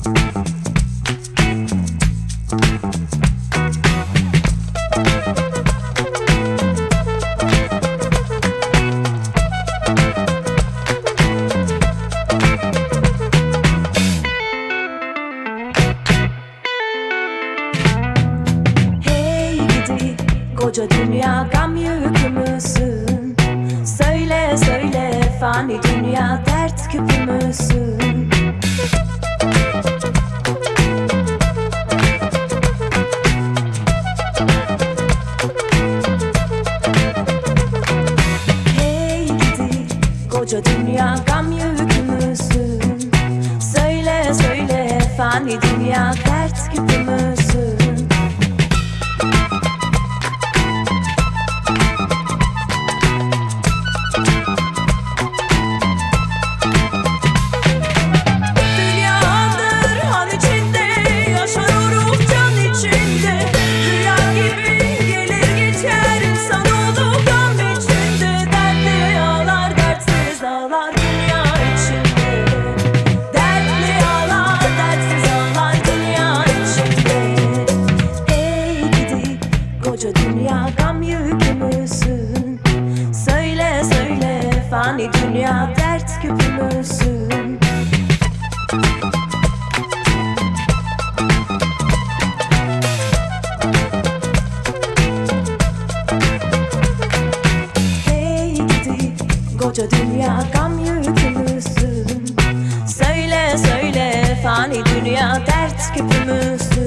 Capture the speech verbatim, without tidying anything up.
Koca dünya gam yükü müsün? Söyle söyle fani dünya dert küpü müsün? Hey gidi koca dünya gam yükü müsün? Söyle söyle fani dünya dert küpü müsün? Koca dünya gam yükü müsün? Söyle söyle fani dünya dert küpü müsün? Hey gidi koca dünya gam yükü müsün? Söyle söyle fani dünya dert küpü müsün?